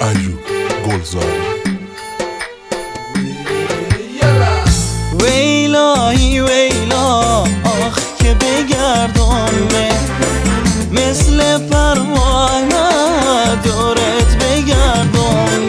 ایوب گلزاری. ویلای ویلا آخ که بگردم مثل پروانه دورت بگردم.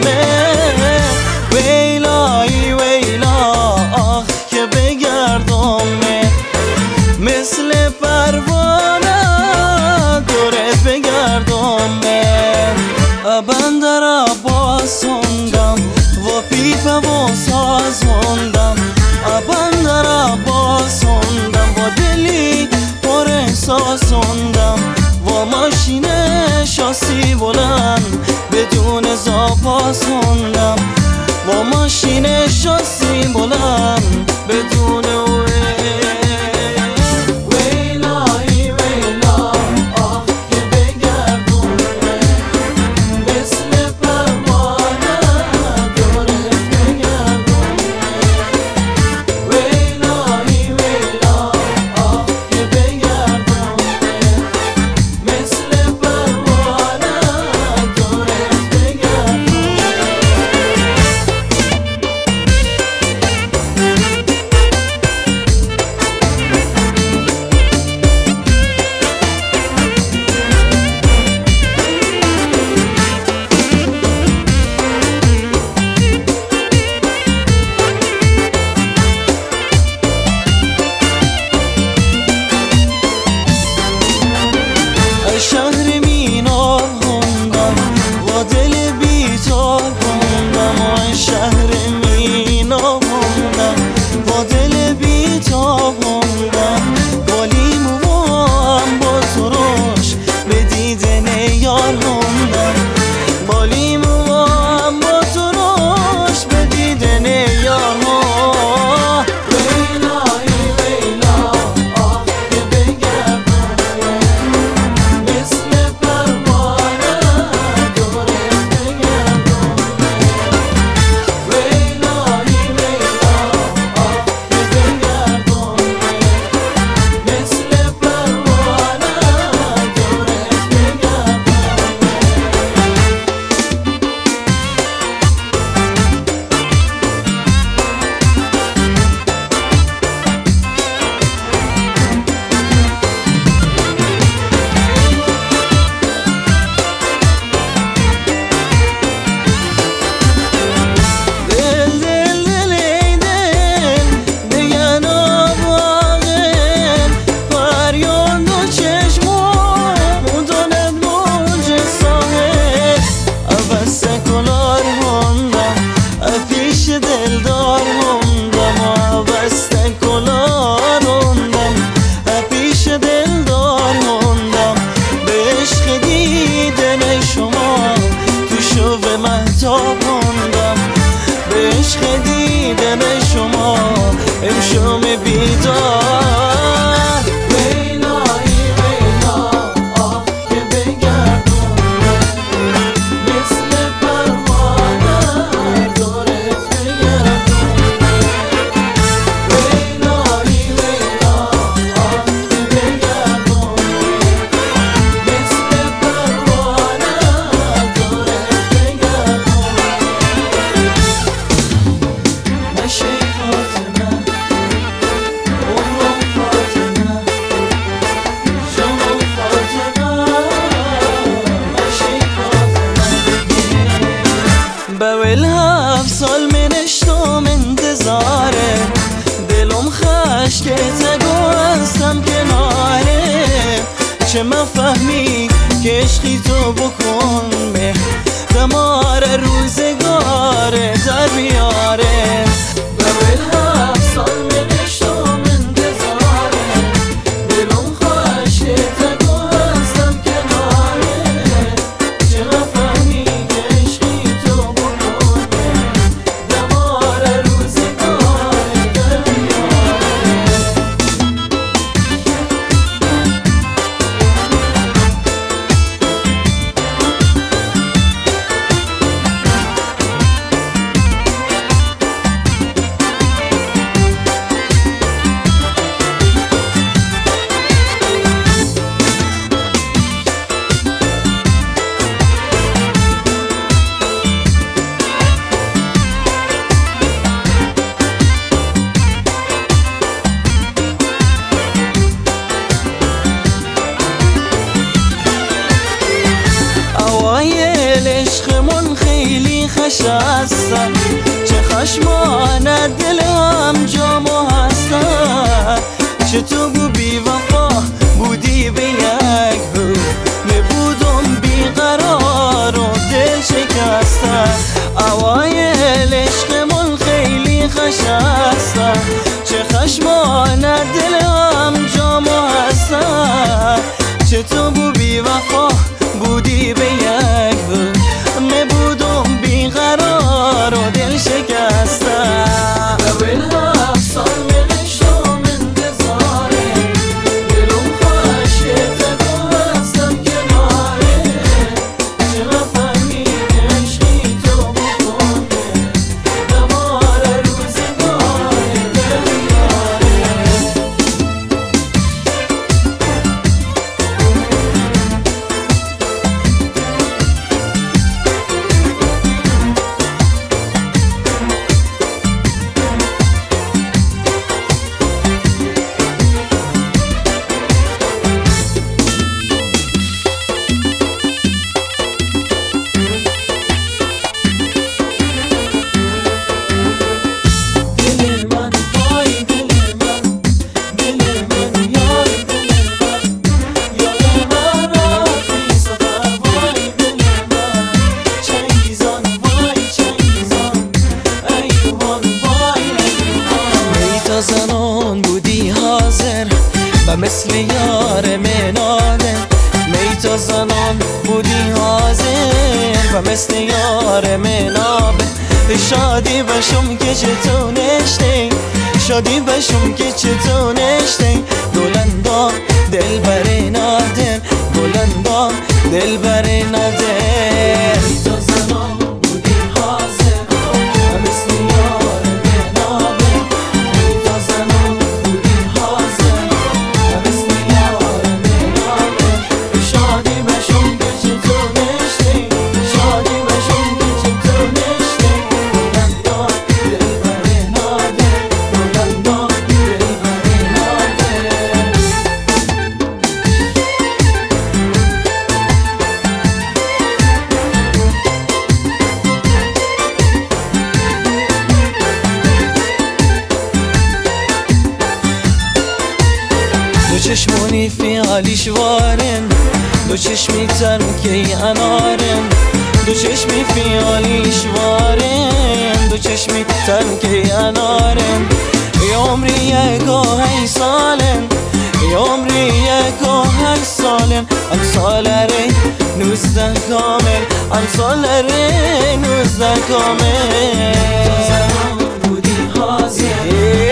ویلای ویلا آخ که بگردم مثل پروانه دورت بگردم. بندر عباسوندم و پیپ و سازوندم. بندر عباسوندم و دلی پر احساسوندم و ماشین شاسی بلند بدون زاپاسوندم. و ماشین شاسی بلند بدون شهر مینا خوندم و دل بیتاب خوندم. و شهر مینا خوندم و دل بیتاب خوندم. گلیم و هم با تروش به دیدن یار خوندم. بالیم و هم با تروش به دیدن یار خوندم. به عشق دیدن شما امشام بیدار. ویلای ویلا آه که بگردم مثل پروانه دورت بگردم. ویلای ویلا آه که بگردم مثل پروانه دورت بگردم. مشی فاطمه عمرم فاطمه جمال فاطمه مشی فاطمه. بول 7 سال منشتم انتظاره دلم خش که تگو هستم کناره. چه مفهمی که عشقی تو بکن به دمار روزگاره در بیاره. بول 7 سال منشتم انتظاره دلم خواهش که تگو هستم کناره. چه مفهمی که عشقی تو بکن دمار روزگاره در بیاره. نشستن، چه خشمان دلم جامو هستن. چه تو بو بی وفا بودی به یک رو، نبودم بیقرار و دل شکستن. اوایل عشقمون خیلی خشستن، چه خشمان دلم جامو هستن. چه تو بو بی وفا بودی به یک رو، نبودم بیقرار و دل شکستن. قبل 7 سال منشم انتظاره، دلم خواهشت و هستم کناره. چرا فهمیدی عشقی تو بکنه، دمار روزگار دل داره. زنان بودی حاضر و مثل یار مناله. می تا زنان بودی حاضر و مثل یار منابه. شادی بشم که چطور نشتی، شادی بشم که چطور نشتی. دولندا دل بر نادر، دولندا دل بر نادر. می تا زنان بودی حاضر و مثل یار منابه. دو چشمونی فیالیش وارن، دو چشمی ترکی انارن. دو چشمی فیالیش وارن، دو چشمی ترکی انارن. ای عمری 1 سالن، ای عمری 1 سالن. ام سالره 19 کامل، ام سالره 19 کامل. بودی حاضر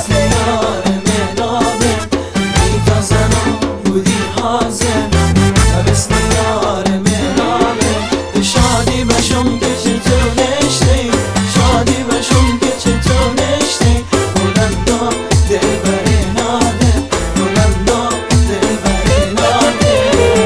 شادی بشم که چطور نشتی، شادی بشم که چطور نشتی. بلندا دل بر ناده، بلندا دل بر ناده.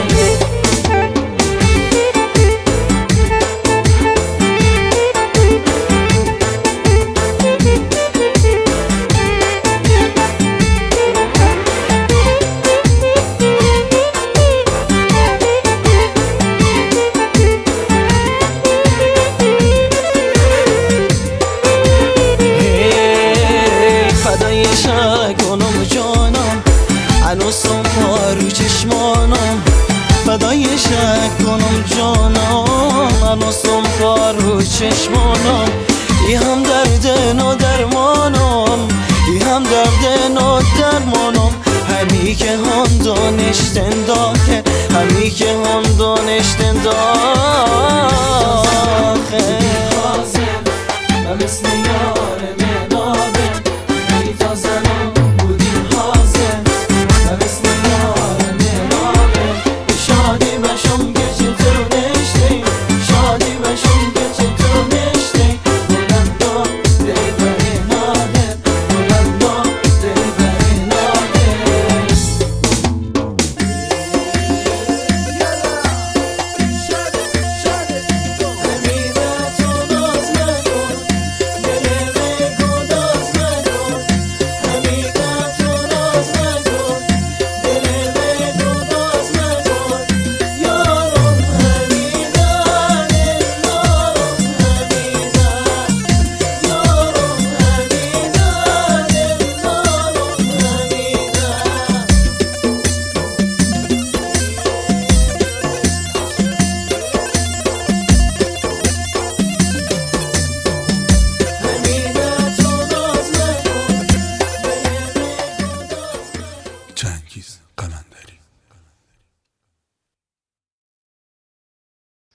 کنم جانم هنوزم رو چشمانم، فدای شک کنم جانم هنوزم رو چشمانم. ای هم درد و درمانم، ای هم درد و درمانم. همی که هم دانشتن داخل، همی که هم دانشتن داخل. و مثل یار منابه. می تا زنان بودی حاضر و مثل یار منابه. شادی بشم که چطور نشتی، شادی بشم که چطور نشتی. بلندا دل بر ناده، بلندا دل بر ناده.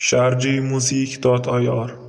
شرجی موزیک .ir